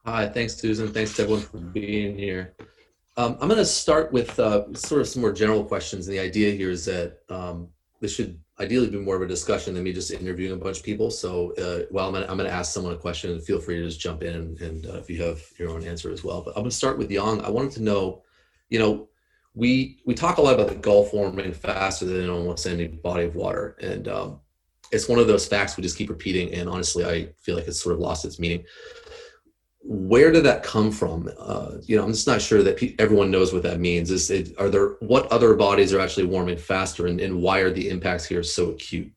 Hi, thanks, Susan. Thanks to everyone for being here. I'm going to start with sort of some more general questions. And the idea here is that this should ideally be more of a discussion than me just interviewing a bunch of people. So, I'm going to ask someone a question, and feel free to just jump in and if you have your own answer as well. But I'm going to start with Yang. I wanted to know, you know, we talk a lot about the Gulf warming faster than almost any body of water, and it's one of those facts we just keep repeating. And honestly, I feel like it's sort of lost its meaning. Where did that come from? I'm just not sure that everyone knows what that means. Are there what other bodies are actually warming faster, and why are the impacts here so acute?